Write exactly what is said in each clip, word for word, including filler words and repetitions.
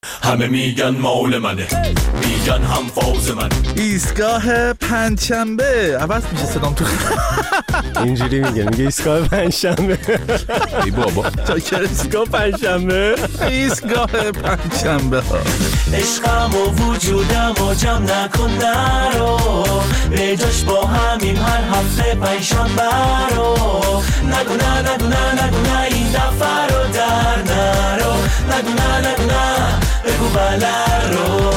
همه میگن مال منه، میگن هم فاز من. ایستگاه پنجشنبه عوض میشه صدام تو اینجوری میگه میگه ایستگاه پنجشنبه. ای بابا چاکر ایستگاه پنجشنبه، ایستگاه پنجشنبه ها. عشقم و وجودم و جمع نکن نرو، به جاش با همیم هر هفته پنجشنبه رو. نگو نه نگو نه نگو نه این دفعه رو در نرو، نگو نه نگو نه بگو بله رو.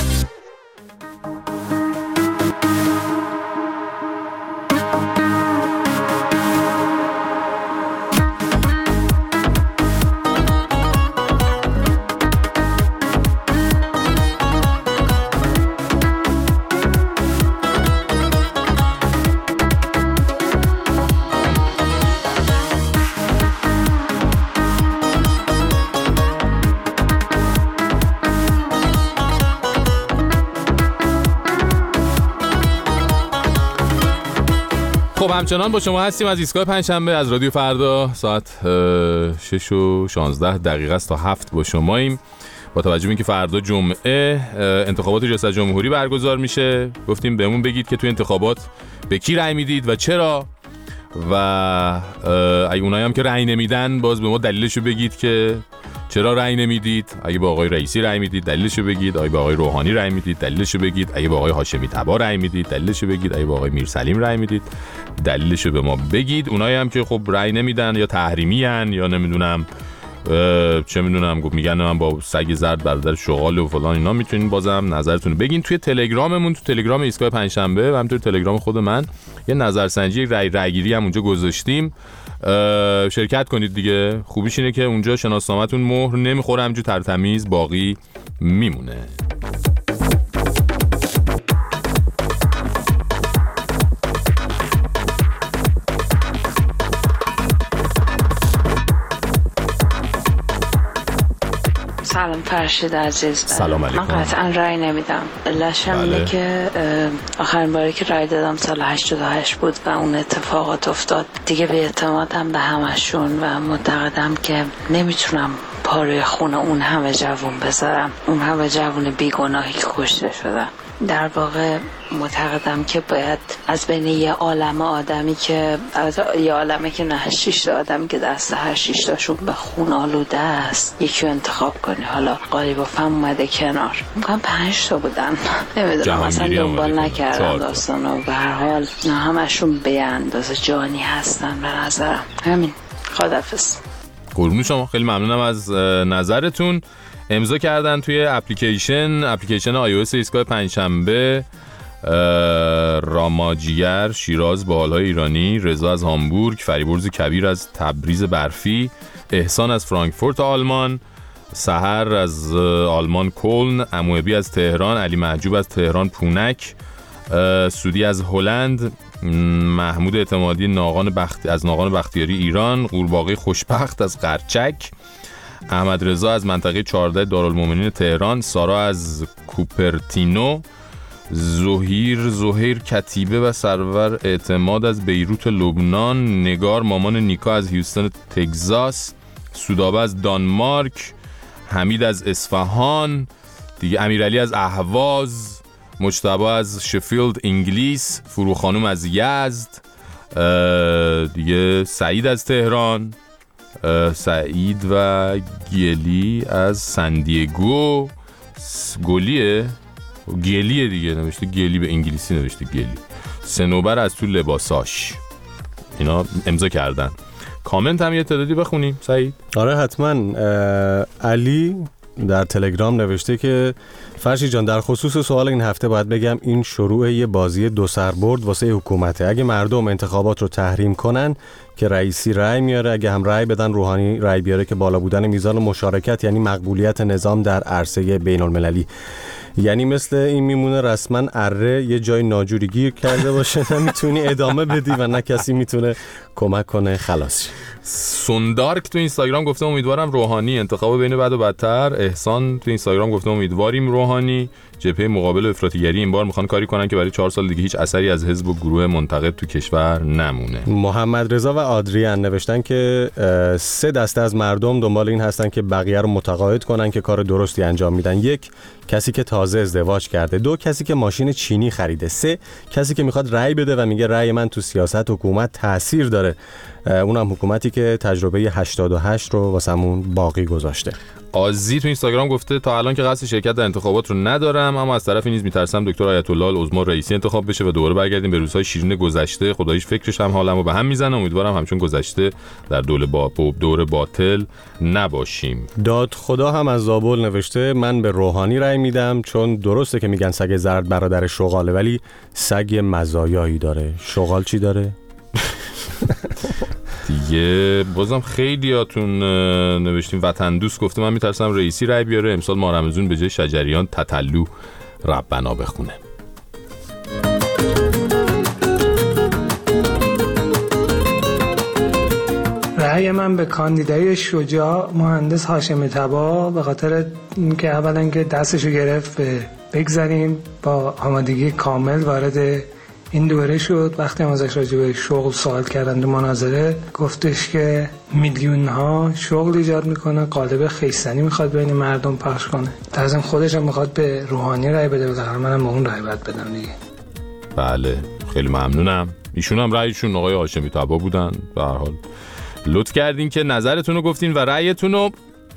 خب همچنان با شما هستیم از ایستگاه پنجشنبه از رادیو فردا. ساعت شش و شانزده دقیقه است تا هفت با شماییم. با توجه به اینکه فردا جمعه انتخابات ریاست جمهوری برگزار میشه، گفتیم بهمون بگید که توی انتخابات به کی رأی میدید و چرا، و اگه اونایی هم که رأی نمیدن باز به ما دلیلشو بگید که چرا رأی نمیدید. اگه با آقای رئیسی رأی میدید دلیلشو بگید، اگه با آقای روحانی رأی میدید دلیلشو بگید، اگه با آقای هاشمی تبا رأی میدید دلیلشو بگید، اگه با آقای میرسلیم رأی میدید دلیلشو به ما بگید. اونایی هم که خب رأی نمیدن یا تحریمی ان یا نمیدونم چه میدونم میگن من با سگ زرد برادر شغال و فلان اینا، میتونین بازم نظرتون رو بگین توی تلگراممون، تو تلگرام ایستگاه پنجشنبه و همینطور تلگرام خود من یه نظرسنجی رأی رأیگیری هم اونجا گذاشتیم. شرکت کنید دیگه. خوبیش اینه که اونجا شناسنامه‌تون مهر نمیخوره، همینجور ترتمیز باقی میمونه. سلام فرشید عزیز. سلام علیکم. من قطعا رای نمیدم. علتشم اینه که آخرین باری که رای دادم سال هشتاد و هشت بود و اون اتفاقات افتاد. دیگه به اعتمادم به همشون و معتقدم که نمیتونم پاره خون اون همه جوون بذارم، اون همه جوون بیگناهی که کشته شدن. در واقع معتقدم که باید از بین یه عالمه آدمی که از یه عالمه که نه شش آدمی که دست هر شش تاشون به خون آلوده است یکی رو انتخاب کنی. حالا قالیبافم اومده کنار، میگم پنج تا بودن، نمیدونم اصلا دنبال نکردم داستانو. به هر حال نه همشون به اندازه جانی هستن به نظرم. همین. خداحافظ. قربون شما، خیلی ممنونم از نظرتون. امضا کردن توی اپلیکیشن اپلیکیشن آی او اس ایستگاه پنجشنبه راماجیگر شیراز با حالهای ایرانی، رضا از هامبورگ، فریبرز کبیر از تبریز برفی، احسان از فرانکفورت آلمان، سحر از آلمان کلن، اموئبی از تهران، علی محجوب از تهران پونک، سودی از هلند، محمود اعتمادی ناقان بخت از ناقان بختیاری ایران، قورباغه خوشبخت از قرچک، احمد رضا از منطقه چهارده دارالمومنین تهران، سارا از کوپرتینو، زهیر زهیر کتیبه و سرور اعتماد از بیروت لبنان، نگار مامان نیکا از هیوستن تگزاس، سودابه از دانمارک، حمید از اصفهان دیگه، امیرعلی از اهواز، مجتبی از شفیلد انگلیس، فروخانم از یزد دیگه، سعید از تهران، سعید و گلی از سندیگو، گلیه گلیه دیگه نوشته گلی، به انگلیسی نوشته گلی، سنوبر از تو لباساش. اینا امضا کردن. کامنت هم یه تعدادی بخونیم سعید. آره حتما. علی در تلگرام نوشته که فرشی جان در خصوص سوال این هفته باید بگم این شروع یه بازی دو سربرد واسه حکومته. اگه مردم انتخابات رو تحریم کنن که رئیسی رأی میاره، اگه هم رأی بدن روحانی رأی بیاره که بالا بودن میزان مشارکت یعنی مقبولیت نظام در عرصه بین المللی. یعنی مثل این میمونه رسما اره یه جای ناجوری گیر کرده باشه، نمیتونی ادامه بدی و نه کسی میتونه کمک کنه خلاص. سوندارک تو اینستاگرام گفته امیدوارم روحانی، انتخاب بین بد و بدتر. احسان تو اینستاگرام گفته امیدواریم روحانی. جبهه مقابل افراطیگری این بار میخوان کاری کنن که برای چهار سال دیگه هیچ اثری از حزب و گروه منتقد تو کشور نمونه. محمد رضا و آدریان نوشتن که سه دسته از مردم دنبال این هستن که بقیه رو متقاعد کنن که کار درستی انجام میدن. یک، کسی که تازه ازدواج کرده. دو، کسی که ماشین چینی خریده. سه، کسی که میخواد رأی بده و میگه رأی من تو سیاست حکومت تأثیر داره. اونم حکومتی که تجربه هشتاد و هشت رو واسمون باقی گذاشته. آزی تو اینستاگرام گفته تا الان که قصد شرکت در انتخابات رو ندارم، اما از طرفی نیز میترسم دکتر آیت الله العظما رئیسی انتخاب بشه و دوباره برگردیم به روزهای شیرین گذشته. خداییش فکرش هم حالمو به هم میزنه. امیدوارم همچون گذشته در دور با دور باطل نباشیم. داد خدا هم از زابل نوشته من به روحانی رأی میدم، چون درسته که میگن سگ زرد برادر شغاله، ولی سگ مزایایی داره. شغال چی داره؟ دیگه بازم خیلیاتون نوشتیم. وطن دوست گفته من میترسم رئیسی رای بیاره، امسال ماه رمضان به جای شجریان تتلو ربنا بخونه. رأی من به کاندیدای شجاع مهندس هاشمی تبا به خاطر اینکه اولا که دستشو گرفت بگذاریم با آمادگی کامل وارد این دوره شد. وقتی هم ازش راجع به شغل سوال کردن تو مناظره گفتش که میلیون ها شغل ایجاد میکنه، قالب خیستنی میخواد بین مردم پخش کنه. در ضمن خودش هم میخواد به روحانی رای بده و در منم به اون رای باید بدم دیگه. بله خیلی ممنونم. ایشون هم رایشون آقای هاشمی تبا بودن. به هر حال لطف کردین که نظرتون رو گفتین و رایتون رو.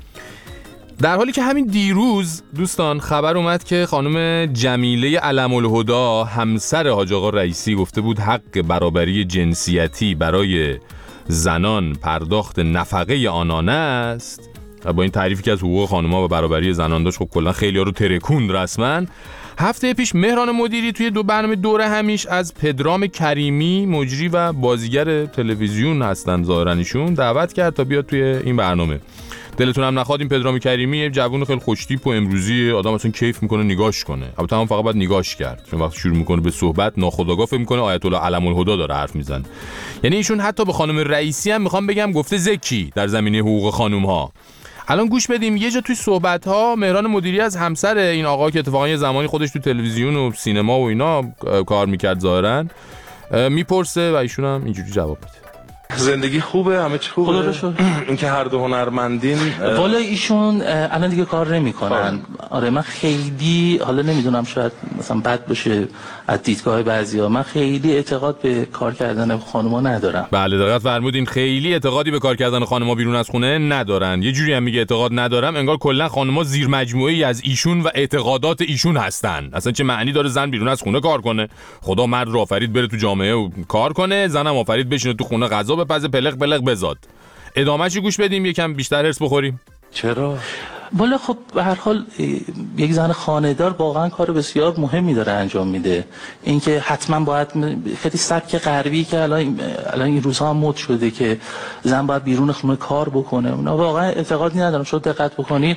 در حالی که همین دیروز دوستان خبر اومد که خانم جمیله علم الهدا همسر حاج آقا رئیسی گفته بود حق برابری جنسیتی برای زنان پرداخت نفقه آنان است و با این تعریفی که از حقوق خانم‌ها و برابری زنان داشت خب کلا خیلی‌ها رو ترکوند رسما. هفته پیش مهران مدیری توی دو برنامه دوره همیش از پدرام کریمی مجری و بازیگر تلویزیون هستن ظاهرا ایشون دعوت کرد تا بیاد توی این برنامه. دلتون هم نخواد این پدرام کریمی یه جوون خیلی خوشتیپ و امروزی آدم اصلا کیف میکنه نگاش کنه. البته هم فقط باید نگاش کرد، چون وقتی شروع میکنه به صحبت ناخودآگاه فکر میکنه آیت الله علم الهدا داره حرف میزنه. یعنی ایشون حتی به خانم رئیسی هم میخوام بگم گفته زکی در زمینه حقوق خانم ها. الان گوش بدیم. یه جا توی صحبت ها مهران مدیری از همسر این آقا که اتفاقا یه زمانی خودش تو تلویزیون و سینما و اینا کار میکرد ظاهرا میپرسه و ایشون هم اینجوری جواب میده. زندگی خوبه، همه چی خوبه. خدا رو شکر. اینکه هر دو هنرمندین والا ایشون الان دیگه کار نمیکنن. آره من خیلی حالا نمیدونم شاید مثلا بد باشه از دیدگاه بعضیا، من خیلی اعتقاد به کار کردن خانوما ندارم. بله دقیق فرمودین. خیلی اعتقادی به کار کردن خانوما بیرون از خونه ندارن. یه جوری هم میگه اعتقاد ندارم انگار کلا خانوما زیر مجموعه‌ای از ایشون و اعتقادات ایشون هستن. اصلا چه معنی داره زن بیرون از خونه کار کنه؟ خدا مرد رو آفرید بره تو جامعه و کار کنه، زنم آفرید بشینه تو خونه غذا بپزه پلق پلق بزاد. ادامه‌شو گوش بدیم یکم بیشتر هرس بخوریم. چرا؟ والا خب به هر حال یک زن خانه‌دار واقعا کار بسیار مهمی داره انجام میده. اینکه حتما باید خیلی سبک غربی که الان الان این روزها هم مد شده که زن باید بیرون خونه کار بکنه، اونا واقعا اعتقادی ندارم. شما دقت بکنید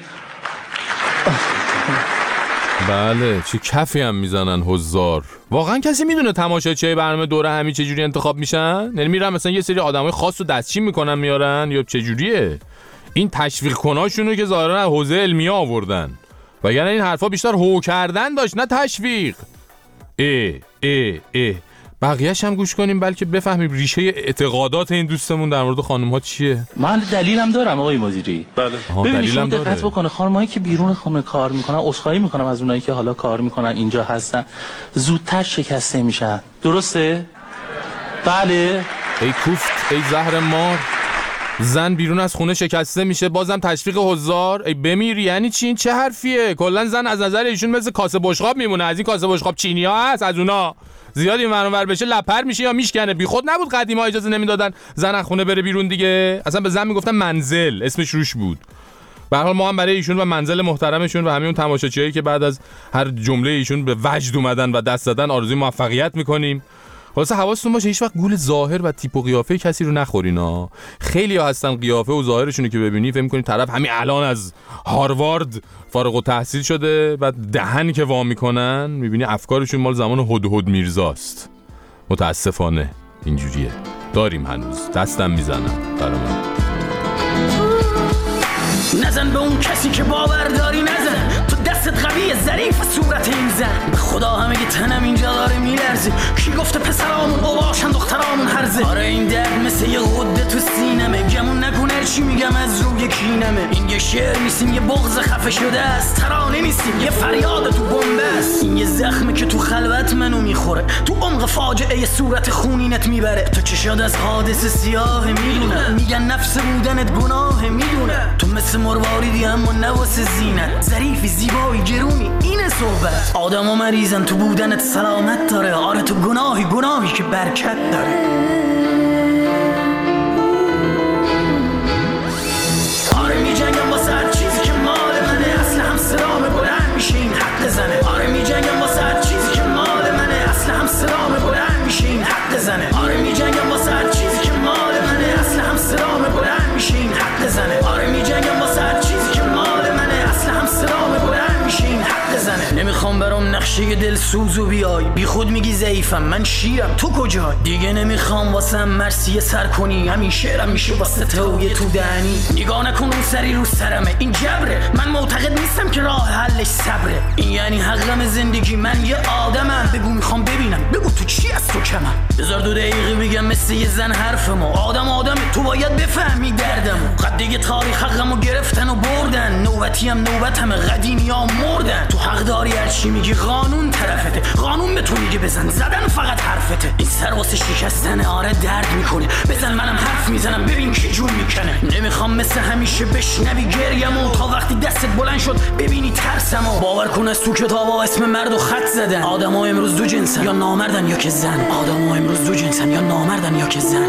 بله چه کفی هم میزنن هزار. واقعا کسی میدونه تماشاچی برنامه دوره همی چه جوری انتخاب میشن؟ یعنی میرن مثلا یه سری آدمای خاص رو دستچین میکنن میارن یا چه جوریه؟ این تشویق کناشونو که ظاهرا از حوزه علمی آوردن، وگرنه این حرفا بیشتر هو کردن داشت نه تشویق. ای ای ای بقیه‌اش هم گوش کنیم بلکه بفهمیم ریشه اعتقادات این دوستمون در مورد خانم‌ها چیه. من دلیلم دارم آقای مدیری. بله. ببینید شما دقت بکنه خانم‌هایی که بیرون خونه کار میکنن، عذرخواهی میکنم از اونایی که حالا کار میکنن اینجا هستن، زودتر شکسته میشن. درسته؟ بله. ای کوفت ای زهر مار. زن بیرون از خونه شکسته میشه بازم تشویق هزار. ای بمیر یعنی چی؟ این چه حرفیه؟ کلا زن از نظر ایشون مثل کاسه بشقاب میمونه. از این کاسه بشقاب چینی‌ها هست، از اونا زیاد این ور بشه لپر میشه یا میشکنه. بی خود نبود قدیما اجازه نمیدادن زن از خونه بره بیرون دیگه. اصلا به زن میگفتن منزل، اسمش روش بود. به هر حال ما هم برای ایشون و منزل محترمشون و همین اون تماشاچیایی که بعد از هر جمله ایشون به وجد اومدن و دست زدن آرزوی موفقیت میکنیم. خلاصه حواستون باشه هیچ وقت گول ظاهر و تیپ و قیافه کسی رو نخورین ها. خیلی ها هستن قیافه و ظاهرشون که ببینی فکر می‌کنی طرف همین الان از هاروارد فارغ التحصیل شده و دهنی که وا میکنن میبینی افکارشون مال زمان هدهد میرزاست. متاسفانه اینجوریه. داریم هنوز دستم میزنم برام. نزن به اون کسی که باور داری، نزن تو دستت قویه ظریف صورت این زن. به خدا همه گه تنم اینجا داره میلرزه. کی گفته پسرامون اواشن دخترامون هرزه؟ آره این درد مثل یه غده تو سینمه. گمون نکنه چی میگم از روی کینمه. این یه شعر نیستیم یه بغض خفه شده است. ترانه نیستیم یه فریاد تو بمب است. این یه زخمه که تو خلوت منو میخوره، تو عمق فاجعه یه صورت خونینت میبره. تو چشاد از حادثه سیاه میدونه، میگن نفس بودنت گناه میدونه. تو مثل مرواریدی اما نواسه زینت، ظریفی زیبایی گرونی اینه صحبت. آدم ها مریضن تو بودنت سلامت داره. آره تو گناهی گناهی که برکت داره. آره می جنگم واسه هر چیزی که مال منه، اصل هم سلامه بلند میشه این حق زنه. آره می جنگم واسه هر چیزی که مال منه، اصل هم سلامه بلند میشه این حق زنه. آره می جنگم واسه هر چیزی که مال منه، اصل هم سلامه بلند میشه این حق زنه. آره می جنگم واسه هر چیزی که مال منه، اصل هم سلامه بلند میشه این حق زنه. نمیخوام برام نقشه دل سوزو بیای، بی خود میگی ضعیفم من شیرم تو کجای؟ دیگه نمیخوام واسه مرسی سر کنی، همین شعرم میشه واسه تو یه تو دهنی. نگاه نکن اون سری رو سرمه، این جبره. من معتقد نیستم که راه حلش صبره. این یعنی حقم زندگی، من یه آدمم. بگو میخوام ببینم، بگو تو چی از تو کمم. بذار دو دقیقه بگم مثل یه زن حرفمو. آدم آدمه تو باید بفهمی دردمو. قد دیگه تاریخ حقمو گرفتن و بردن، نوبتی هم نوبتمه، قدیمی ها مردن. تو حق داری هرچی میگی قانون طرفته، قانون به تو میگه بزن، زدن فقط حرفته. این سر واسه شکستن آره درد میکنه، بزن منم حرف میزنم ببین که جون میکنه. نمیخوام مثل همیشه بشنوی گریمو، تا وقتی دستت بلند شد ببینی ترسمو. باور کن از تو کتابا اسم مرد و خط زدن. آدما امروز دو جنسن یا نامردن یا که زن. آدما امروز دو جنسن یا نامردن یا که زن.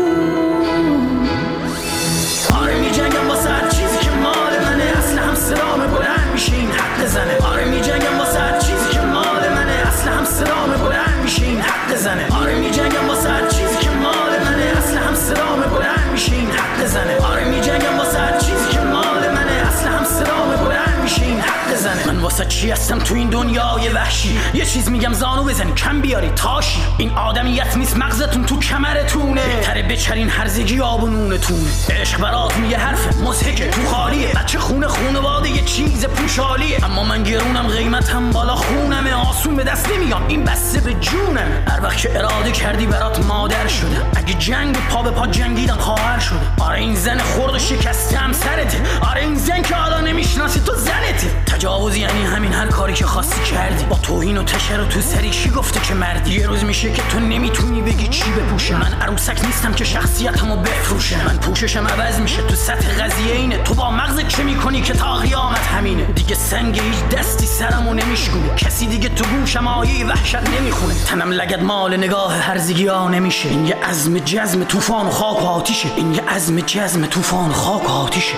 آره میجنگم واسه هر چیزی که مال منه، اصل هم سلامه بلند میشه این حق زنه. آره میجنگم واسه هر چیزی که مال منه، اصل هم سلامه بلند میشه این حق زنه. آره میجنگم واسه هر چیزی که مال منه، اصل هم سلامه بلند میشه این حق زنه. آره میجنگم واسه هر چیزی که مال منه، اصل هم سلامه بلند میشه این حق زنه. من واسه چی هستم تو این دنیای وحشی؟ یه چیز میگم زانو بزنی کم بیاری تاشی. این آدمیت نیست مغزتون تو کمرتونه، بهتره بچرین هرزگی آب و نونتونه. عشق براتون یه حرف مضحکه تو خالیه، بچه خونه خونواده یه چیز پوشالیه. اما من گرونم قیمتم بالا خونمه، آسون به دست نمیام این بسته به جونم. هر وقت که اراده کردی برات مادر شدم، اگه جنگ پا به پا جنگیدم خواهر شدم. آره این زن خورد و شکستم سرته، آره این زن که حالا نمیشناسی تو زنته. تجاوز یعنی همین هر کاری که خواستی کردی، با توهین و تشر و تو سری کی گفته که مردی؟ یه روز میشه که تو نمیتونی بگی چی بپوشه. من عروسک نیستم که شخصیتمو بفروشه، من پوششم عوض میشه تو سطح قضیه اینه. تو با مغزت چه میکنی که تا قیامت همینه؟ دیگه سنگ هیچ دستی سرمو نمیشکونه، کسی دیگه تو گوشم آیه وحشت نمیخونه. تنم لگد مال نگاه هرزگی ها نمیشه، این یه عزم جزم طوفان و خاک و آتیشه. این یه عزم جزم طوفان و خاک و آتیشه.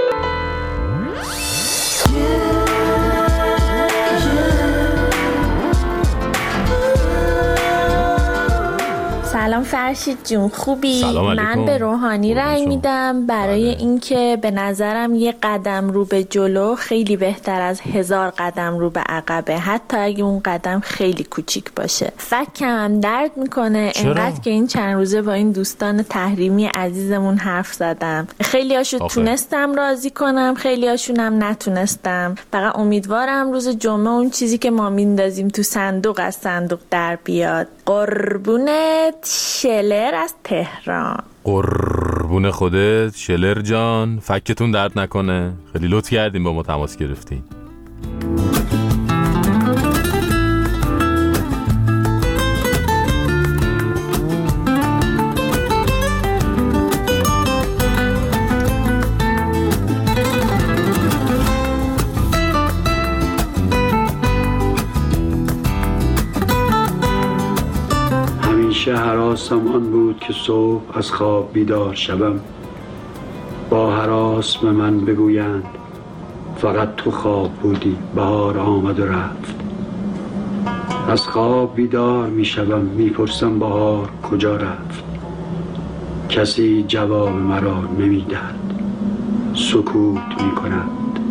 سلام فرشید جون، خوبی؟ سلام علیکم. من به روحانی رأی میدم برای اینکه به نظرم یه قدم رو به جلو خیلی بهتر از هزار قدم رو به عقبه، حتی اگه اون قدم خیلی کوچیک باشه. فکرم درد میکنه اینقدر که این چند روزه با این دوستان تحریمی عزیزمون حرف زدم. خیلی هاشو آخه. تونستم راضی کنم، خیلی هاشونم نتونستم. فقط امیدوارم روز جمعه اون چیزی که ما میندازیم تو صندوق از صندوق در بیاد. قربونت، شلر از تهران. قربون خودت شلر جان، فکتون درد نکنه. خیلی لطف کردیم با ما تماس گرفتین. هراسم آن بود که صبح از خواب بیدار شوم، با هراس به من بگویند فقط تو خواب بودی، بهار آمد و رفت. از خواب بیدار می شوم، می پرسم بهار کجا رفت. کسی جواب مرا نمی دهد، سکوت می کند.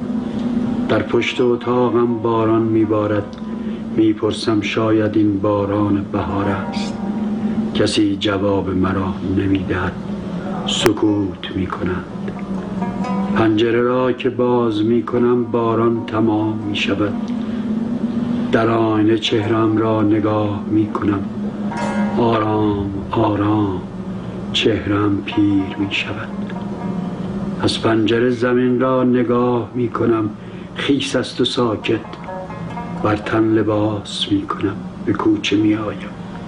در پشت اتاقم باران می بارد، می پرسم شاید این باران بهار است. کسی جواب مرا نمی دهد، سکوت می کند. پنجره را که باز می کنم باران تمام می شود. در آینه چهرم را نگاه می کنم، آرام آرام چهرم پیر می شود. از پنجره زمین را نگاه می کنم، خیس است و ساکت. بر تن لباس می کنم، به کوچه می آیم.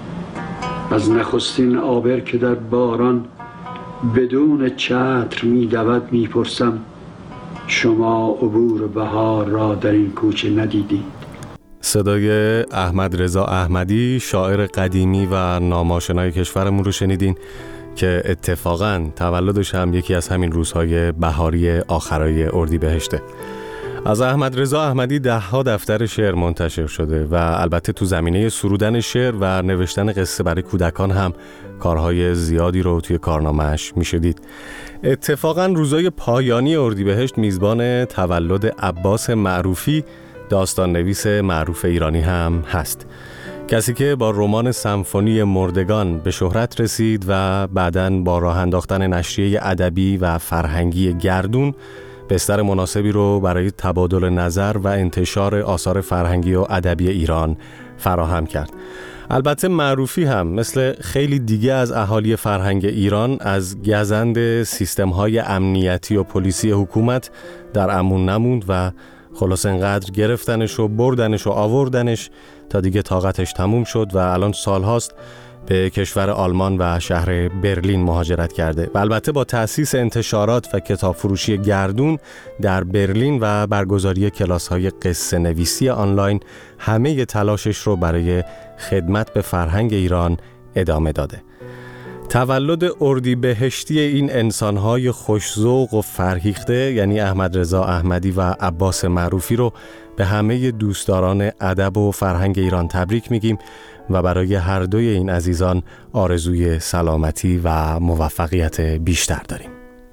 از نخستین آبر که در باران بدون چتر می دود می پرسم شما عبور بهار را در این کوچه ندیدید؟ صدای احمد رضا احمدی، شاعر قدیمی و ناماشنای کشورمون رو شنیدین که اتفاقاً تولدش هم یکی از همین روزهای بهاری آخرای اردیبهشته. از احمد رضا احمدی ده ها دفتر شعر منتشر شده و البته تو زمینه سرودن شعر و نوشتن قصه برای کودکان هم کارهای زیادی رو توی کارنامه‌اش میشه دید. اتفاقاً روزای پایانی اردیبهشت میزبان تولد عباس معروفی، داستان نویس معروف ایرانی هم هست. کسی که با رمان سمفونی مردگان به شهرت رسید و بعداً با راه انداختن نشریه ادبی و فرهنگی گردون بستر مناسبی رو برای تبادل نظر و انتشار آثار فرهنگی و ادبی ایران فراهم کرد. البته معروفی هم مثل خیلی دیگه از اهالی فرهنگ ایران از گزند سیستم‌های امنیتی و پلیسی حکومت در امان نموند و خلاص انقدر گرفتنش و بردنش و آوردنش تا دیگه طاقتش تموم شد و الان سالهاست به کشور آلمان و شهر برلین مهاجرت کرده و البته با تأسیس انتشارات و کتاب فروشی گردون در برلین و برگزاری کلاس‌های قصه نویسی آنلاین همه تلاشش رو برای خدمت به فرهنگ ایران ادامه داده. تولد اردیبهشتی این انسان‌های خوش‌ذوق و فرهیخته یعنی احمد رضا احمدی و عباس معروفی رو به همه دوستداران ادب و فرهنگ ایران تبریک میگیم و برای هر دوی این عزیزان آرزوی سلامتی و موفقیت بیشتر داریم.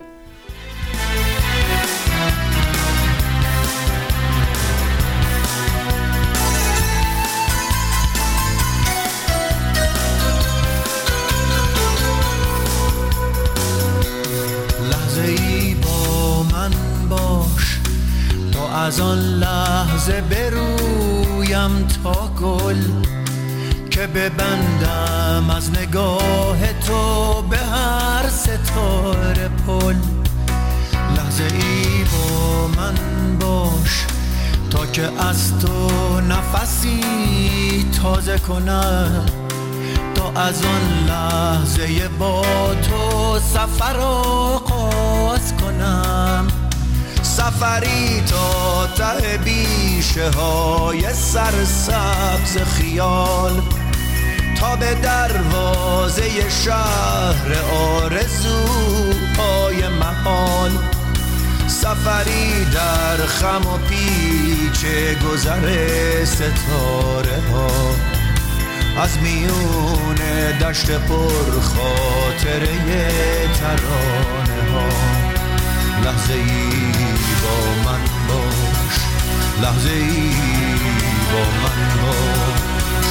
لحظه ای با من باش تا از آن لحظه برویم تا گل که ببندم از نگاه تو به هر ستاره پل. لحظه ای با من باش تا که از تو نفسی تازه کنم، تا از آن لحظه با تو سفر آغاز کنم. سفری تا ته بیشه های سرسبز خیال، تا به دروازه شهر آرزوهای محال. سفری در خم و پیچ گذر ستاره ها، از میون دشت پر خاطره ترانه ها. لحظه ای با من باش، لحظه ای با من باش.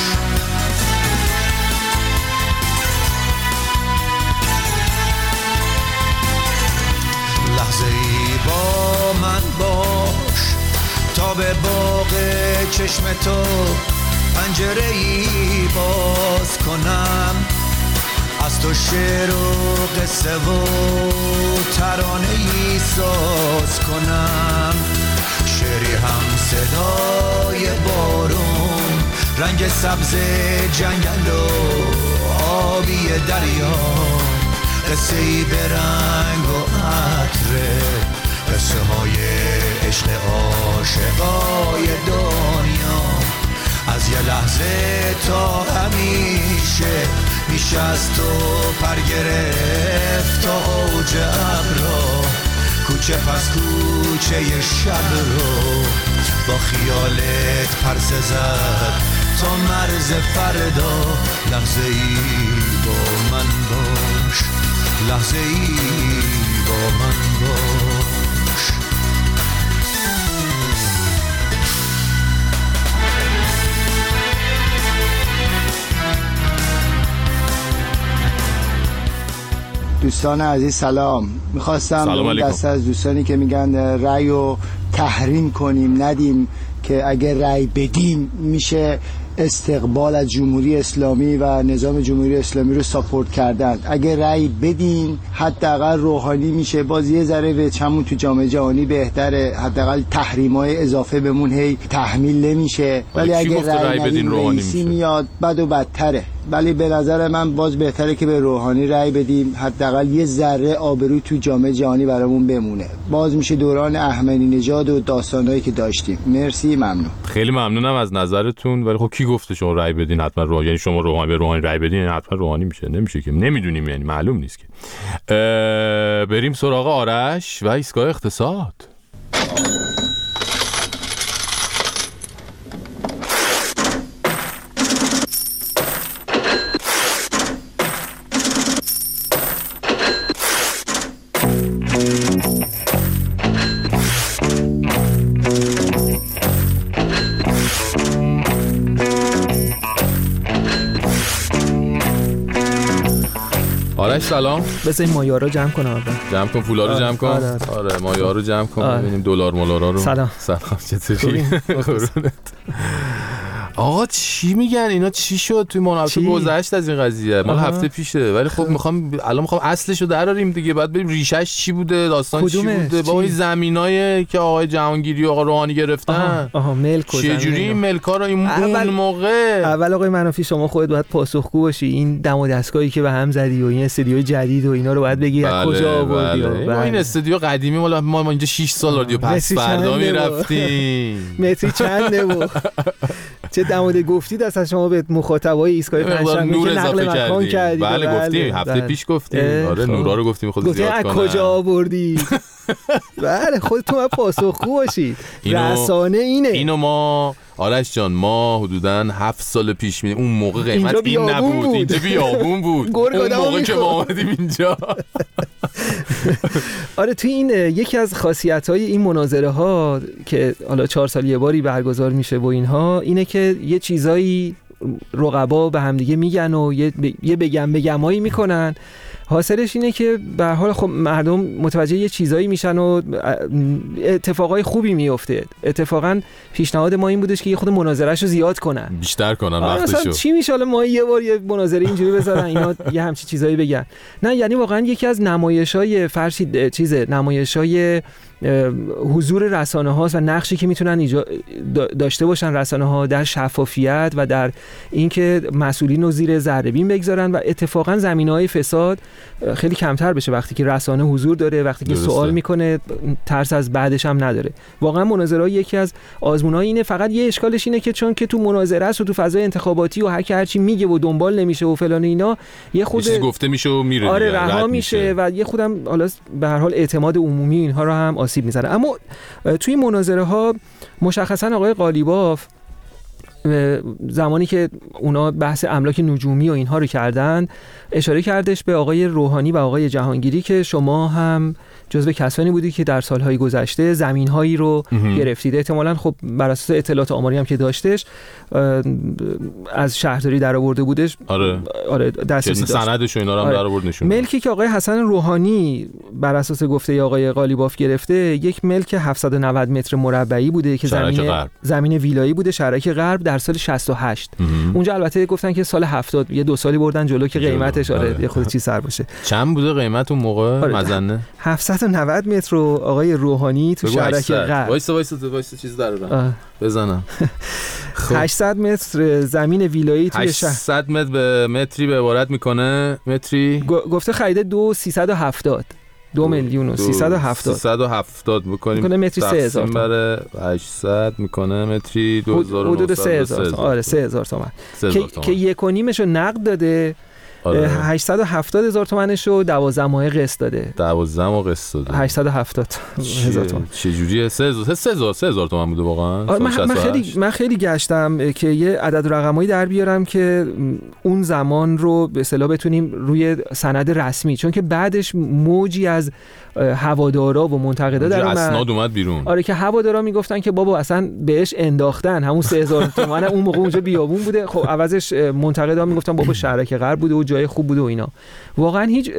لحظه ای با من باش تا به باغ چشم تو پنجره ای باز کنم. از تو شعر و قصه و ترانه ای ساز کنم. شعری هم صدای بارون، رنگ سبز جنگل و آبی دریا. قصه ای به رنگ و عطر، قصه های عشق عاشقای دنیا. از یه لحظه تا همیشه میشه از تو پر گرفت تا اوج ابرا. کوچه پس کوچه شب رو با خیالت پرسه زد تا مرز فردا لحظه ای با من باش، لحظه ای با من باش. دوستان عزیز سلام. میخواستم اون دسته از دوستانی که میگن رأی رو تحریم کنیم ندیم که اگر رأی بدیم میشه استقبال از جمهوری اسلامی و نظام جمهوری اسلامی رو ساپورت کردن، اگر رأی بدین حداقل روحانی میشه باز یه ذره به چمون تو جامعه جهانی بهتره، حداقل تحریم‌های اضافه بهمون هی تحمیل نمیشه. ولی اگر رأی بدین روحانی میشه میاد بد و بدتره. ولی به نظر من باز بهتره که به روحانی رأی بدیم، حداقل یه ذره آبرو تو جامعه جهانی برامون بمونه. باز میشه دوران احمدی نژاد و داستانایی که داشتیم. مرسی، ممنون. خیلی ممنونم از نظرتون. ولی خب کی گفته شما رأی بدین حتما روحانی؟ یعنی شما روحانی به روحانی رأی بدین حتما روحانی میشه؟ نمیشه که، نمیدونیم، یعنی معلوم نیست که. بریم سراغ آرش و ایستگاه اقتصاد. آرش سلام. بذار این مایارو جمع کنم اول. جمع کن، پولا رو جمع کن. آره, آره. آره مایارو رو جمع کن ببینیم دلار مولارا رو. سلام. سلام چطوری؟ آقا چی میگن اینا؟ چی شد توی مناسبت گذشت از این قضیه؟ مال هفته پیشه. ولی خب میخوام الان میخوام اصلشو دراریم دیگه، بعد بریم ریشش چی بوده، داستان چی بوده با این زمینای که آقای جهانگیری و آقا روحانی گرفتن. آها, آها ملک و چجوری این ملکا رو این اول موقع اول آقای منافی شما خودت باید پاسخگو باشی. این دم و دستگاهی که به هم زدی و این استودیو جدید و اینا رو باید بگی از کجا آوردی. بله. این استودیو قدیمی مال ما اینجا شش سال رادیو پس فردا میرفتیم. متری چنده بود؟ چه دماده گفتی دست از شما به مخاطبای ایستگاه پنجشنبه که نقل مکان کردی. بله, بله گفتیم هفته بله. پیش گفتیم. آره نورا رو گفتیم خود زیاد کنه. از کجا آوردی؟ بله خودتون باید پاسخگو باشید. رسانه اینه. اینو ما آرش جان ما حدوداً هفت سال پیش می اون موقع قیمت این نبود بود. اینجا بیابون بود. اون موقع که ما اومدیم اینجا. آره توی این یکی از خاصیت‌های این مناظره ها که حالا چهار سال یه باری برگزار میشه و اینها اینه که یه چیزایی رقبا به همدیگه میگن و یه بگم بگمایی میکنن. حاصلش اینه که به هر حال خب مردم متوجه یه چیزایی میشن و اتفاقای خوبی میفته. اتفاقا پیشنهاد ما این بودش که یه خود مناظرهشو زیاد کنن، بیشتر کنن وقتشو. چی میشه حالا ما یه بار یه مناظره اینجوری بذارن اینا یه همچین چیزایی بگن؟ نه یعنی واقعا یکی از نمایش‌های فرشی چیزه نمایش‌های حضور رسانه هاست و نقشی که میتونن ایجا داشته باشن رسانه ها در شفافیت و در اینکه مسئولین رو زیر ذره بین بگذارن و اتفاقا زمینه‌های فساد خیلی کمتر بشه وقتی که رسانه حضور داره، وقتی که سوال میکنه ترس از بعدش هم نداره. واقعا مناظره یکی از آزمون‌های اینه. فقط یه اشکالش اینه که چون که تو مناظره است و تو فضای انتخاباتی و هر کی هر چی میگه و دنبال نمیشه و فلان اینا یه خود چیزی گفته میشه و میره آره رها میشه و یه خودم حالا به هر حال اعتماد عمومی اینها رو هم آسیب میزنه. اما توی مناظره ها مشخصا آقای قالیباف زمانی که اونا بحث املاک نجومی و اینها رو کردن اشاره کردش به آقای روحانی و آقای جهانگیری که شما هم جزو کسانی بودی که در سالهای گذشته زمین‌هایی رو گرفتید. احتمالاً خب بر اساس اطلاعات آماری هم که داشتش از شهرداری درآورده بودش. آره آره دسترسی داشت. سندش و اینا رو هم درآورد نشون. ملکی که آقای حسن روحانی بر اساس گفته آقای قالیباف گرفته یک ملک هفتصد و نود متر مربعی بوده که زمین زمین ویلایی بوده شهرک غرب در سال شصت و هشت. اونجا البته گفتن که سال هفتاد یه دو سالی بردن جلو که قیمتش آره یه خود چیز سر باشه. چند بوده قیمت اون موقع آره. مزنه هفتصد و نود متر رو آقای روحانی تو شهرک غرب وایسا وایسا وایسا چیز درارم بزنم هشتصد متر زمین ویلایی توی شهر هشتصد متر به متری به عبارت میکنه متری گفته خریده دو سیصد و هفتاد دو میلیون و سیصد و هفتاد سیصد و هفتاد بکنیم میکنه متری سه هزار برای هشتصد میکنه متری دو هزار و نهصد حدود سه هزار آره سه هزار تومان که که یک و نیمشو نقد داده آره. هشتصد و هفتاد هزار تومنش رو دوازده ماه قسط داده. دوازده ماه قسط داده. هشتصد و هفتاد هزار تومان. چه جوریه؟ سه هزار سه هزار تومان بوده واقعا. آره من, من خیلی من خیلی گشتم که یه عدد و رقمایی در بیارم که اون زمان رو به اصطلاح بتونیم روی سند رسمی، چون که بعدش موجی از هوادارا و منتقدا در اومد، اسناد اومد بیرون. آره که هوادارا میگفتن که بابا اصلا بهش انداختن همون سه هزار تومان اون موقع اونجا بیابون بوده. خب عوضش منتقدا میگفتن بابا شهرک غرب بوده و جای خوب بوده و اینا. واقعا هیچ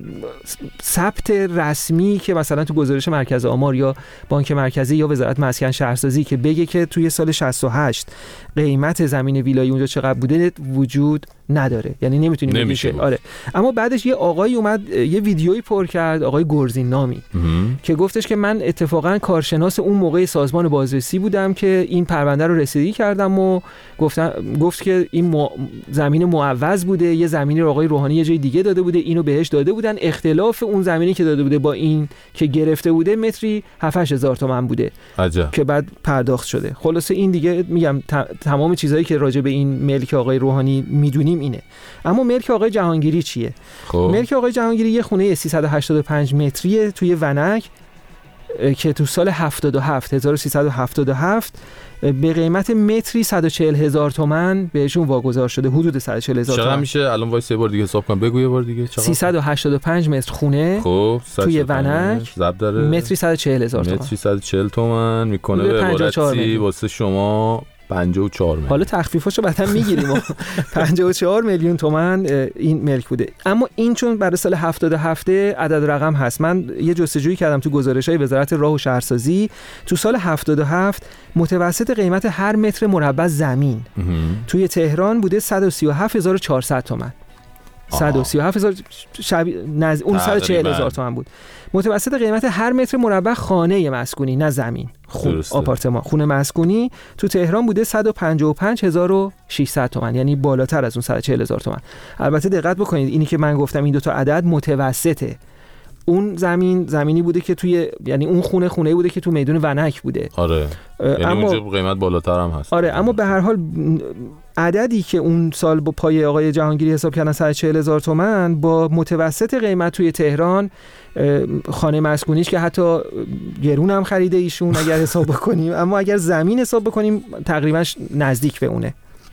ثبت رسمی که مثلا تو گزارش مرکز آمار یا بانک مرکزی یا وزارت مسکن شهرسازی که بگه که توی سال شصت و هشت قیمت زمین ویلای اونجا چقدر بوده وجود نداره، یعنی نمیتونیم نمیشه. آره. اما بعدش یه آقایی اومد یه ویدیویی پر کرد، آقای گرزین نامی که گفتش که من اتفاقا کارشناس اون موقع سازمان بازرسی بودم که این پرونده رو رسیدگی کردم و گفتم گفت که این مو... زمین معوض بوده، یه زمینی رو آقای روحانی یه جای دیگه داده بوده، اینو بهش داده بودن، اختلاف اون زمینی که داده بوده با این که گرفته بوده متری هفت هزار تومان بوده. عجب. که بعد پرداخت شده. خلاصه این دیگه میگم ت... تمام چیزایی که راجع به این ملک آقای روحانی میدونیم اینه. اما ملک آقای جهانگیری چیه؟ خب. ملک آقای جهانگیری یه خونه سیصد و هشتاد و پنج متریه توی ونک که تو سال هفتاد و هفت هزار و سیصد و هفتاد و هفت به قیمت متری صد و چهل هزار تومان بهشون واگذار شده، حدود صد و چهل هزار تومان. چقدر میشه الان؟ وایس یه بار دیگه حساب کنم، بگو یه بار دیگه چقدر. سیصد و هشتاد و پنج متر خونه خب توی ونک ضرب داره متری صد و چهل هزار تومان. متری صد و چهل تومان میکنه به عبارتی واسه شما پنجاه و چهار میلیون. حالا تخفیفاشو بعدا میگیریم. پنجاه و چهار میلیون تومان این ملک بوده. اما این چون برای سال هفتاد و هفت عدد رقم هست، من یه جستجویی کردم تو گزارش‌های وزارت راه و شهرسازی. تو سال هفتاد و هفت متوسط قیمت هر متر مربع زمین توی تهران بوده صد و سی و هفت هزار و چهارصد تومان. صد و سی و هفت هزار شب... نز... اون صد و چهل هزار تومان بود. متوسط قیمت هر متر مربع خانه مسکونی، نه زمین، خون آپارتمان، خونه مسکونی تو تهران بوده صد و پنجاه و پنج هزار و ششصد تومان، یعنی بالاتر از اون صد و چهل هزار تومان. البته دقت بکنید اینی که من گفتم این دو تا عدد متوسطه. اون زمین زمینی بوده که توی، یعنی اون خونه خونه‌ای بوده که تو میدون ونک بوده. آره. یعنی اما اونجا قیمت بالاتر هم هست. آره، اما به هر حال عددی که اون سال با پای آقای جهانگیری حساب کردن صد و چهل هزار تومان با متوسط قیمت توی تهران خانه مسکونیش که حتی گرون هم خریده ایشون اگر حساب بکنیم، اما اگر زمین حساب بکنیم تقریبا نزدیک به اونه.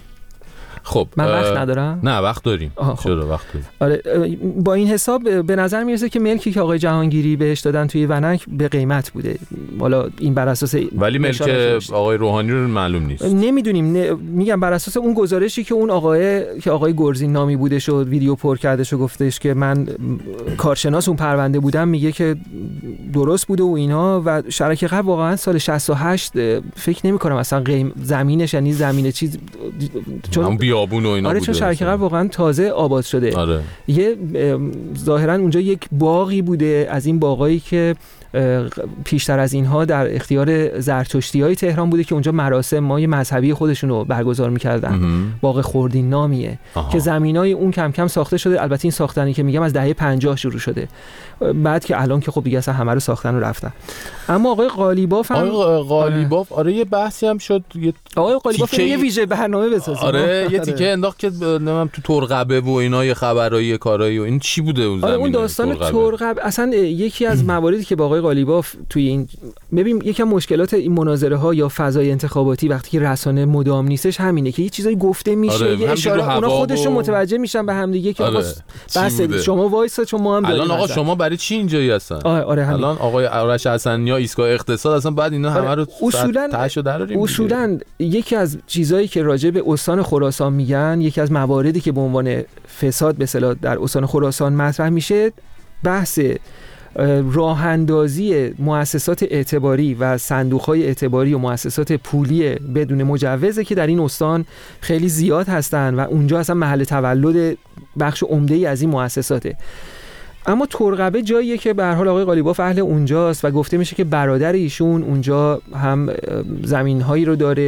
خب من وقت ندارم؟ نه وقت داریم. خب. چرا وقت داریم؟ آره با این حساب به نظر میرسه که ملکی که آقای جهانگیری بهش دادن توی ونک به قیمت بوده. حالا این بر اساس ولی ملک آقای روحانی رو معلوم نیست. نمیدونیم. نه، میگم بر اساس اون گزارشی که اون آقای که آقای گرزین نامی بوده شد ویدیو پر کرده شو گفتش که من کارشناس اون پرونده بودم، میگه که درست بوده و اینا. و شرکت قبل واقعا سال شصت و هشت فکر نمی‌کنم اصلا قیم زمینش یعنی زمین چیز چون بیابون و اینا آره بوده. چون شرکت قبل واقعا تازه آباد شده. آره. یه ظاهرا اونجا یک باغی بوده از این باغایی که پیشتر از اینها در اختیار زرتشتیای تهران بوده که اونجا مراسم مای مذهبی خودشون رو برگزار می‌کردن. باغ خردین نامیه. آها. که زمینای اون کم کم ساخته شده. البته این ساختنی که میگم از دهه پنجاه شروع شده، بعد که الان که خب دیگه اصلا همه رو ساختن و رفتن. اما آقای قالیباف هم آقای قالیباف آره یه بحثی هم شد. یه آقای قالیباف یه ویژه برنامه بسازیم. آره یه تیکه انداخت که نمیدونم تو ترقبه و اینا یه خبرایی کارایی و این چی بوده اون زمین. آره اون داستان ترقبه اصلا یکی از مواردی که با آقای قالیباف توی این ببین یکم مشکلات این مناظره ها یا فضای انتخاباتی وقتی که رسانه مدام نیستش همینه که یه چیزایی گفته میشه. آره، یه اشاره اونا خودشون و... متوجه میشن به هم دیگه که آره. بس شما وایسا چون ما هم الان آقا شما برای چی اینجایی هستن؟ آره آره الان آقای آرش حسنی یا ایستگاه اقتصاد اصلا بعد اینا همه رو اصولا تاشو دراریم. اصولا یکی از چیزایی که راجع به استان خراسان میگن، یکی از مواردی که به عنوان فساد به اصطلاح در استان خراسان مطرح میشه، بحث راه اندازی مؤسسات اعتباری و صندوق‌های اعتباری و مؤسسات پولی بدون مجوزه که در این استان خیلی زیاد هستن و اونجا اصلا محل تولد بخش عمده‌ای از این مؤسساته. اما ترقبه جاییه که به هر حال آقای قالیباف اهل اونجاست و گفته میشه که برادر ایشون اونجا هم زمین‌هایی رو داره،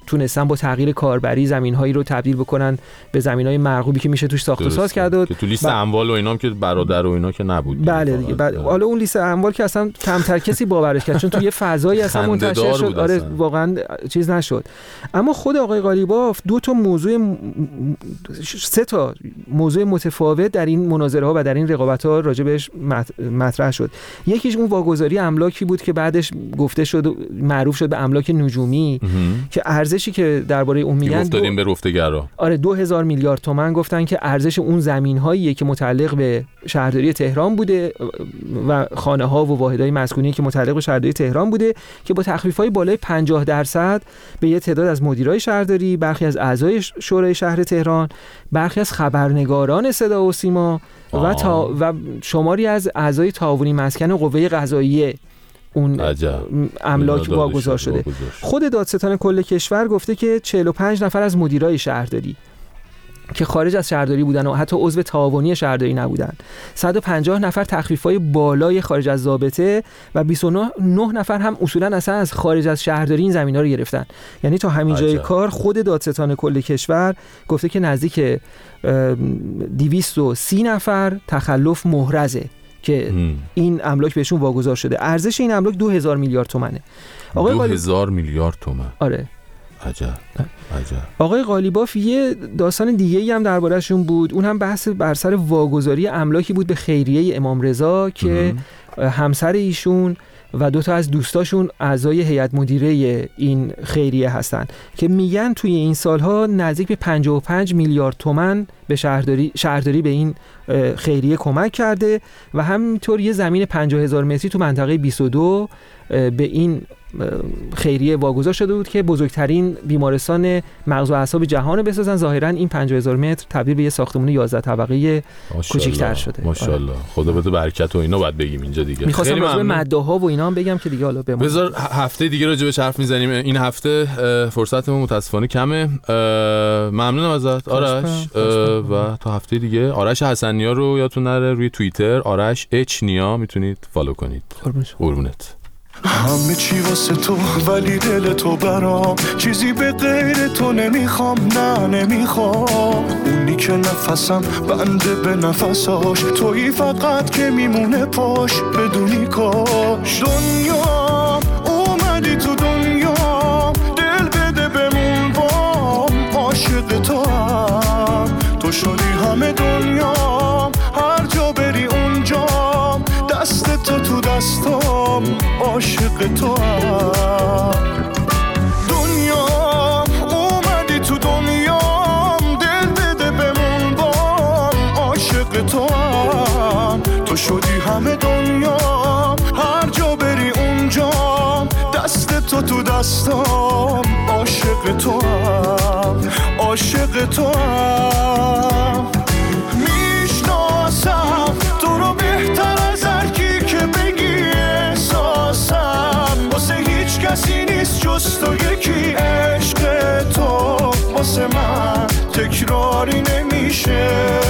تونستن با تغییر کاربری زمین‌هایی رو تبدیل بکنن به زمین‌های مرغوبی که میشه توش ساخت و ساز کرد. که تو لیست ب... اموال و اینام که برادر و اینا که نبود. بله دیگه. بله. حالا اون لیست اموال که اصلا کمتر کسی باورش کرد چون تو یه فضایی اصلا منتشر شد. آره واقعا چیز نشد. اما خود آقای قالیباف دو تا موضوع م... سه تا موضوع متفاوت در این مناظره ها و در این رقابت ها راجع بهش مطرح شد. یکیش اون واگذاری املاکی بود که بعدش گفته شد معروف شد به املاک نجومی که ارزشی که درباره اون میگن گفتیم به رفتگرا. آره دو هزار میلیارد تومان گفتن که ارزش اون زمین‌هایی که متعلق به شهرداری تهران بوده و خانه‌ها و واحدهای مسکونی که متعلق به شهرداری تهران بوده که با تخفیف‌های بالای پنجاه درصد به یه تعداد از مدیرای شهرداری، برخی از اعضای شورای شهر تهران، برخی از خبرنگاران صدا و سیما و تا و شماری از اعضای تعاونی مسکن قوه قضاییه اون عجب. املاک واگذار شده. خود دادستان کل کشور گفته که چهل و پنج نفر از مدیرای شهرداری که خارج از شهرداری بودن و حتی عضو تعاونی شهرداری نبودن، صد و پنجاه نفر تخفیف‌های بالای خارج از ضابطه و بیست و نه نفر هم اصولا اصلا از خارج از شهرداری این زمینا رو گرفتن. یعنی تا همین جای کار خود دادستان کل کشور گفته که نزدیک دویست و سی نفر تخلف محرزه که هم. این املاک بهشون واگذار شده. ارزش این املاک دو هزار میلیارد تومنه. آقای دو هزار میلیارد تومان. آره. عجب. عجب. آقای قالیباف یه داستان دیگه‌ای هم درباره‌شون بود. اون هم بحث بر سر واگذاری املاکی بود به خیریه امام رضا که هم. همسر ایشون و دو تا از دوستاشون اعضای هیئت مدیره این خیریه هستن که میگن توی این سالها نزدیک به پنجاه و پنج میلیارد تومان به شهرداری شهرداری به این خیریه کمک کرده و همینطور یه زمین پنجاه هزار متری تو منطقه بیست و دو به این خیریه واگذار شده بود که بزرگترین بیمارستان مغز و اعصاب جهان رو بسازن. ظاهرا این پنجاه هزار متر تبدیل به یه ساختمان یازده طبقه کوچیک‌تر شده. ماشاءالله. خدا بده برکت و اینا باید بگیم اینجا دیگه. می‌خواستم راجع به مداها و اینا هم بگم که دیگه حالا بمون. بذار هفته دیگه راجع بهش حرف می‌زنیم. این هفته فرصتمون متأسفانه کمه. ممنونم ازت آرش و تا هفته دیگه. آرش حسنی‌ها رو یادتون نره روی توییتر آرش اچ نیا میتونید فالو کنید. قربونت. همه چی واسه تو ولی دل تو برام چیزی به غیر تو نمیخوام، نه نمیخوام. اونی که نفسم بنده به نفساش تویی فقط که میمونه پاش بدونی کاش. دنیا اومدی تو دنیا دل بده بمون بام، عاشق تو هم تو شدی همه دنیا، هر جا بری اونجا دست تو تو دستام، عاشق تو هم. دنیا اومدی تو دنیام دل بده بمون بام، عاشق تو هم تو شدی همه دنیا، هر جا بری اونجا دست تو تو دستام، عاشق تو هم عاشق تو هم. میشناسم تو رو بهتر از هر کی که بگی احساسم، واسه هیچ کسی نیست جز تو یکی. عشق تو واسه من تکراری نمیشه،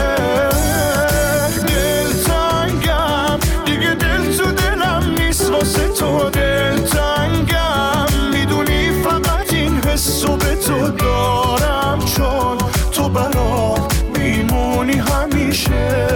دل تنگم دیگه دل تو دلم نیست واسه تو، دل تنگم میدونی فقط این حسو به تو دارم چون تو برام میمونی همیشه.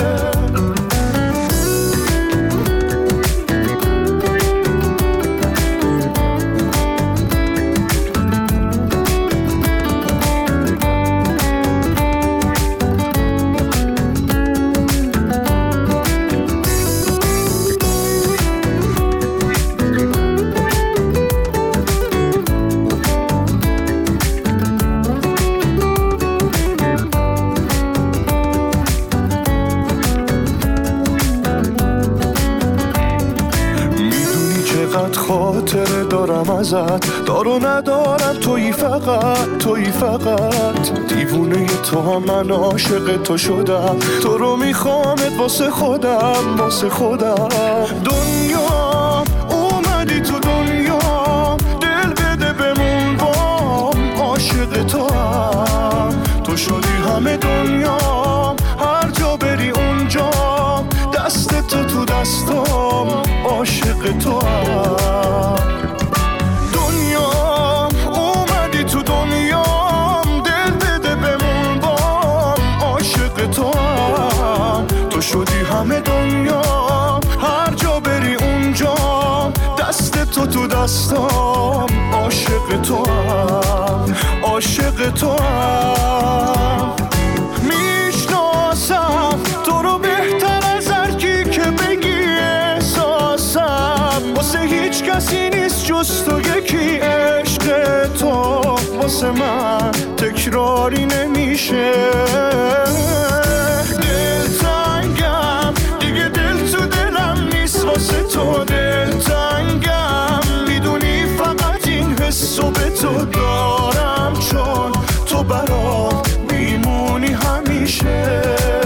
خاطره دارم ازت، دارو ندارم تویی فقط تویی فقط. دیوونه تو هم من عاشق تو شدم، تو رو میخوامت واسه خودم واسه خودم. دنیا اومدی تو دنیا دل بده بمون بام، عاشق تو هم تو شدی همه دنیا، هر جا بری اونجا دست تو تو دستام، عاشق تو هم. دنیا اومدی تو همه دنیا، هر جا بری اونجا دست تو تو دستام، عاشق تو هم عاشق تو هم. میشناسم تو رو بهتر از هر کی که بگی احساسم، واسه هیچ کسی نیست جز تو یکی، عشق تو واسه من تکراری نمیشه. دلتنگم دیگه دل تو دلم نیست واسه تو، دلتنگم میدونی فقط این حسو به تو دارم، چون تو برام میمونی همیشه.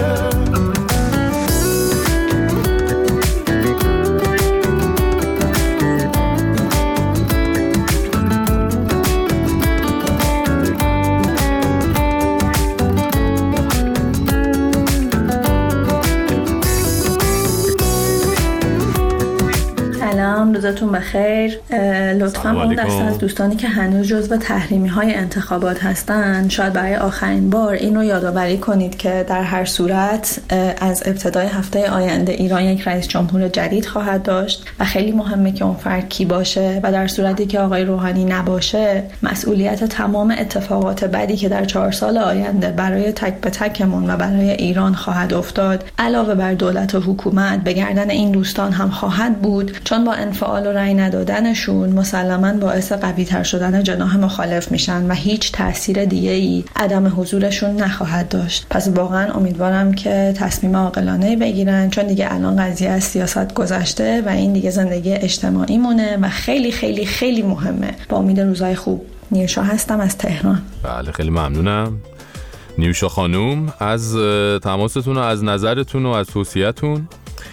روزتون بخیر. لطفاً اون دسته از دوستانی که هنوز جزو تحریمی های انتخابات هستن شاید برای آخرین بار این رو یادآوری کنید که در هر صورت از ابتدای هفته آینده ایران یک رئیس جمهور جدید خواهد داشت و خیلی مهمه که اون فرد کی باشه و در صورتی که آقای روحانی نباشه مسئولیت تمام اتفاقات بدی که در چهار سال آینده برای تک به تکمون و برای ایران خواهد افتاد علاوه بر دولت و حکومت به گردن این دوستان هم خواهد بود، چون با انفعال و رأی ندادنشون مسلماً باعث قوی تر شدن جناح مخالف میشن و هیچ تأثیر دیگه ای عدم حضورشون نخواهد داشت. پس واقعاً امیدوارم که تصمیم عاقلانه بگیرن، چون دیگه الان قضیه از سیاست گذشته و این دیگه زندگی اجتماعی مونه و خیلی خیلی خیلی مهمه. با امید روزای خوب. نیوشا هستم از تهران. بله خیلی ممنونم نیوشا خانوم از تماستون و از نظرتون و از توصیه‌تون.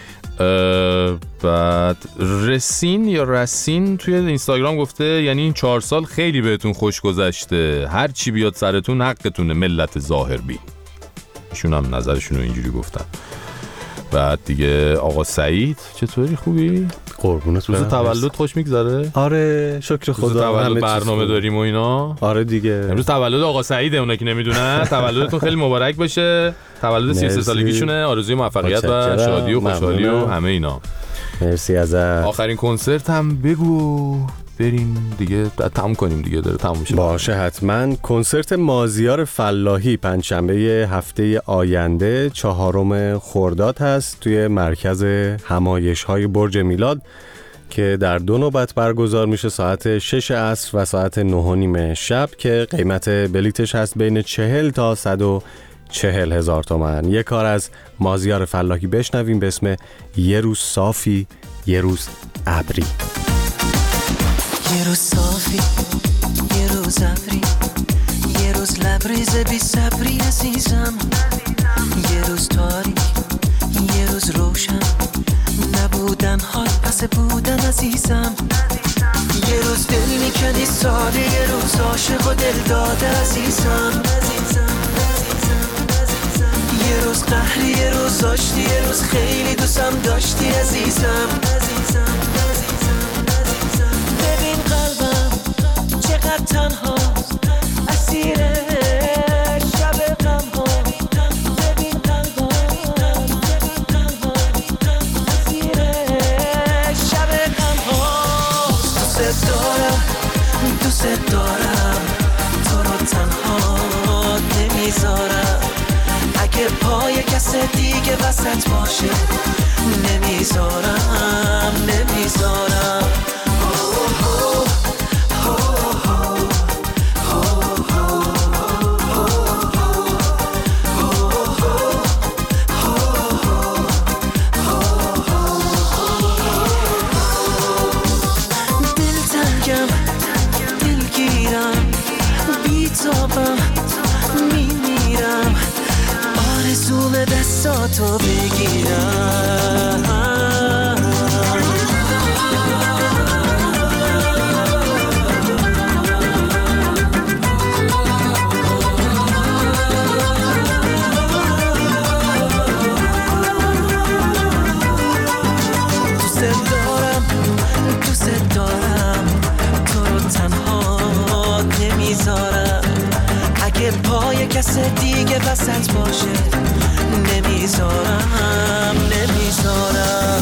بعد رسین یا رسین توی اینستاگرام گفته یعنی این چهار سال خیلی بهتون خوش گذشته، هر چی بیاد سرتون حقتونه ملت ظاهر بی. ایشون هم نظرشون رو اینجوری گفتن. بعد دیگه آقا سعید چطوری؟ خوبی؟ قربونت روز تولد خوش میگذره؟ آره شکر خدا. روز تولد برنامه داریم و اینا. آره دیگه امروز تولد آقا سعیده، اونا که نمیدونن تولدتون خیلی مبارک باشه. تولد سی و سه سالگیشونه، آرزوی موفقیت و شادی و خوشحالی و همه اینا. مرسی ازت. آخرین کنسرت هم بگو بریم دیگه تموم کنیم دیگه، داره تموم میشه. باشه حتما. کنسرت مازیار فلاحی پنجشنبه هفته آینده چهارم خرداد هست توی مرکز همایش‌های برج میلاد که در دو نوبت برگزار میشه، ساعت شش عصر و ساعت نه و نیم شب که قیمت بلیتش هست بین چهل تا صد و چهل هزار تومن. یک کار از مازیار فلاحی بشنویم به اسم یه روز صافی یه روز ابری. یه روز صافی یه روز ابری، یه روز لبریز بی صبری عزیزم، یه روز تاریک یه روز روشن، نبودن حال پس بودن عزیزم، یه روز دل میکنی ساده، یه روز عاشق و دل داده عزیزم، یه روز قهری یه روز آشتی، یه روز خیلی دوستم داشتی عزیزم. ببین قلبم چقدر تنهاست اسیر شب غم ها، ببین قلبم اسیر شب غم هاست. دوست دارم دوست دارم تو رو تنها نمیذارم، اگه پای کس دیگه وسط باشه نمیذارم نمیذارم. دلتنگم دلگیرم بیتابم میمیرم، آرزوم دستاتو بگیرم. دوست دارم دوست دارم تو رو تنها نمیذارم، اگه پای کس دیگه وسط باشه نمیذارم نمیذارم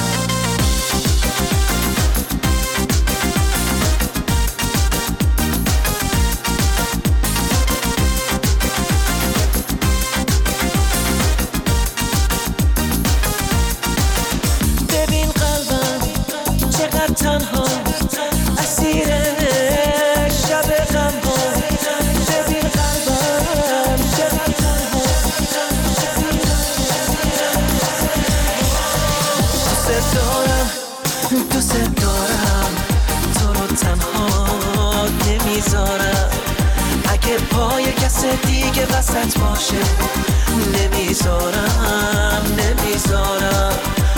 ببین قلبم چقدر تنها اسیر شب غم ها ببین قلبم چقدر تنها دوست دارم دوست دارم تو رو تنها نمیذارم اگه پای کس دیگه وسط باشه نمیذارم نمیذارم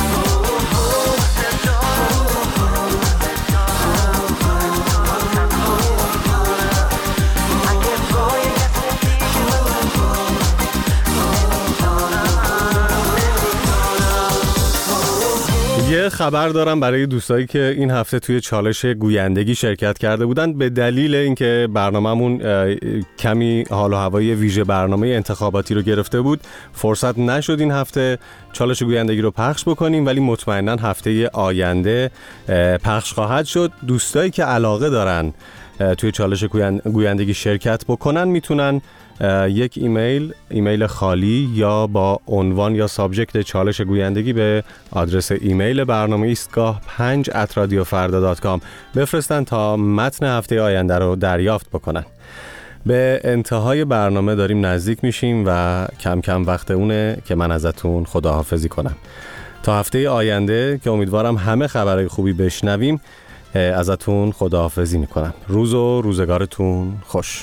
یه خبر دارم برای دوستایی که این هفته توی چالش گویندگی شرکت کرده بودن. به دلیل اینکه برنامه‌مون کمی حال و هوای ویژه برنامه انتخاباتی رو گرفته بود فرصت نشد این هفته چالش گویندگی رو پخش بکنیم، ولی مطمئناً هفته آینده پخش خواهد شد. دوستایی که علاقه دارن توی چالش گویندگی شرکت بکنن میتونن یک ایمیل ایمیل خالی یا با عنوان یا سابجکت چالش گویندگی به آدرس ایمیل برنامه ایستگاه پنج ات رادیو فردا دات کام بفرستن تا متن هفته آینده رو دریافت بکنن. به انتهای برنامه داریم نزدیک میشیم و کم کم وقت اونه که من ازتون خداحافظی کنم تا هفته آینده که امیدوارم همه خبرهای خوبی بشنویم. ازتون خداحافظی میکنم. روز و روزگارتون خوش.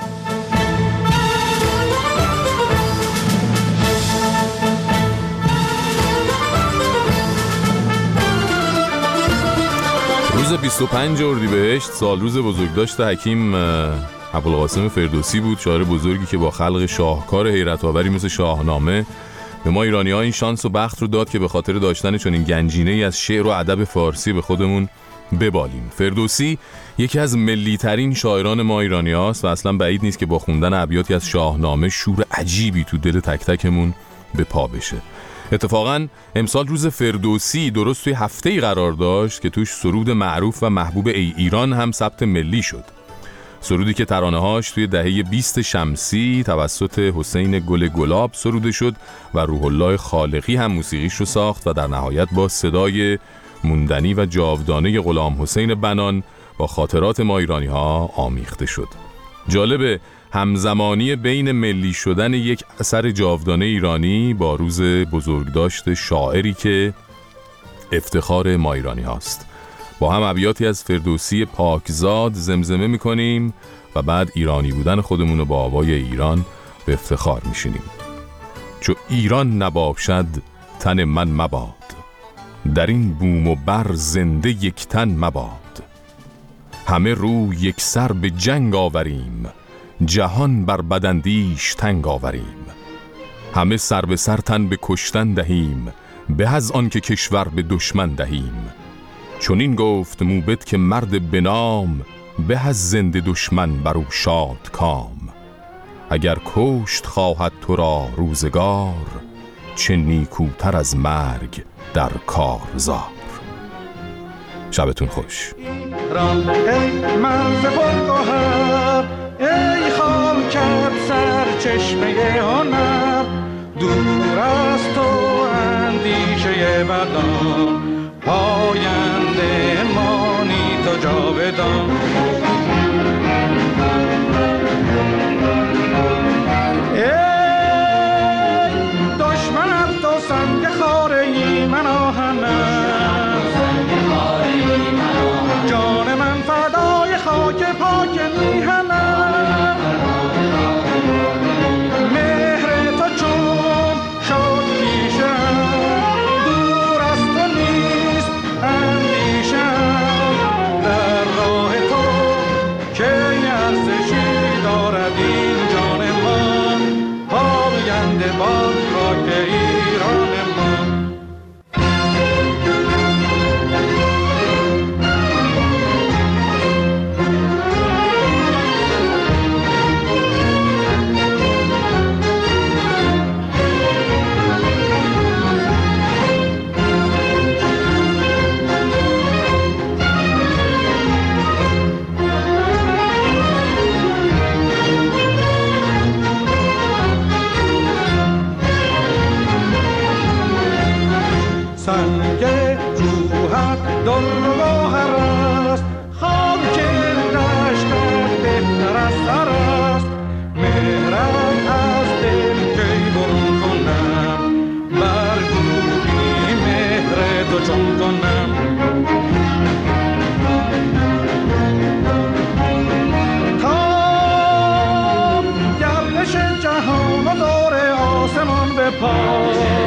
روز بیست و پنج اردیبهشت سال روز بزرگداشت حکیم ابوالقاسم فردوسی بود، شاعر بزرگی که با خلق شاهکار حیرت‌آوری مثل شاهنامه به ما ایرانی‌ها این شانس و بخت رو داد که به خاطر داشتن چنین گنجینه‌ای از شعر و ادب فارسی به خودمون ببالیم. فردوسی یکی از ملی‌ترین شاعران ما ایرانی‌هاست و اصلا بعید نیست که با خوندن ابیاتی از شاهنامه شور عجیبی تو دل تک تکمون به پا بشه. اتفاقاً امسال روز فردوسی درست توی هفته‌ای قرار داشت که توش سرود معروف و محبوب ای ایران هم ثبت ملی شد. سرودی که ترانه‌هاش توی دهه بیست شمسی توسط حسین گل گلاب سروده شد و روح الله خالقی هم موسیقیش رو ساخت و در نهایت با صدای موندنی و جاودانه غلام حسین بنان با خاطرات ما ایرانی‌ها آمیخته شد. جالبه همزمانی بین ملی شدن یک اثر جاودانه ایرانی با روز بزرگداشت شاعری که افتخار ما ایرانی هاست. با هم ابیاتی از فردوسی پاکزاد زمزمه میکنیم و بعد ایرانی بودن خودمون رو با آوای ایران به افتخار میشینیم. چو ایران نباشد تن من مباد، در این بوم و بر زنده یک تن مباد. همه رو یک سر به جنگ آوریم، جهان بر بداندیش تنگ آوریم. همه سر به سر تن به کشتن دهیم، به از آن که کشور به دشمن دهیم. چون این گفت موبد که مرد بنام، به از زنده دشمن برو شاد کام. اگر کشت خواهد تو را روزگار، چه نیکوتر از مرگ در کارزار. شبتون خوش. ای مرز پرگوهر، ای خاکت سر چشمه هنر، دور از تو اندیشه بدان، پاینده مانی تو جاودان. ای دشمن از تو سنگ خاره من آهنم، جان من فدای خاک پاک میهنم. مهر تو چون شد پیشم، دور از تو نیست اندیشم. در راه تو که ارزشی دارد این جان من، پاینده باد خاک ایران من. پای